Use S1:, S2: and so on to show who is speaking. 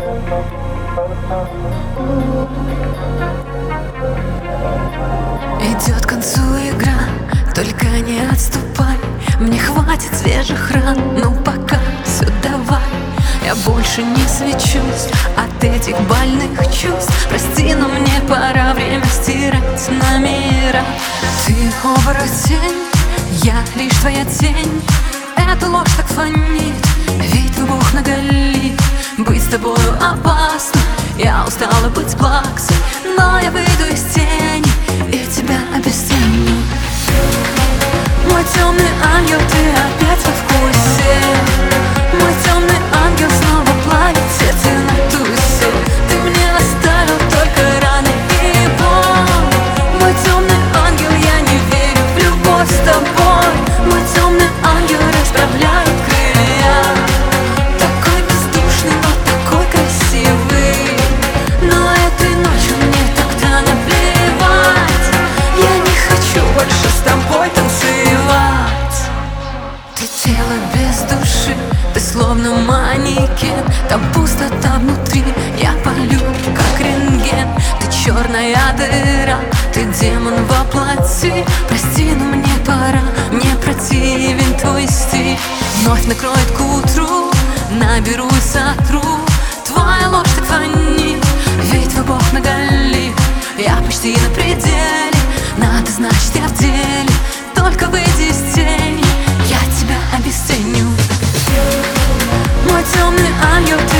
S1: Идет к концу игра, только не отступай. Мне хватит свежих ран, ну пока все давай. Я больше не свечусь от этих больных чувств. Прости, но мне пора, время стирать номера. Ты оборотень, я лишь твоя тень. Эта ложь так фонит, ведь твой Бог наголит. Быть с тобою опасно, я устала быть плаксой, но я выйду из тени и тебя обесценю. Мой темный ангел, ты опять во вкусе. Мой темный ангел снова плавит сердце на тусе. Ты мне оставил только раны и боль. Мой темный ангел, я не верю в любовь с тобой. Мой темный ангел расправляет крылья. Такой бездушный, но такой красивый. Но этой ночью мне тогда наплевать. Я не хочу больше с тобой танцевать. Ты тело без души, ты словно манекен. Там пустота внутри, я палю, как рентген. Ты черная дыра, ты демон во плоти. Прости, но мне пора, мне противен твой стиль. Вновь накроет к утру, наберусь, сотру. Твоя ложь так фонит, ведь твой Бог наголит. Я почти на пределе, надо, значит, я в деле. Только выйди из тени, я тебя обесценю. Мой темный ангел,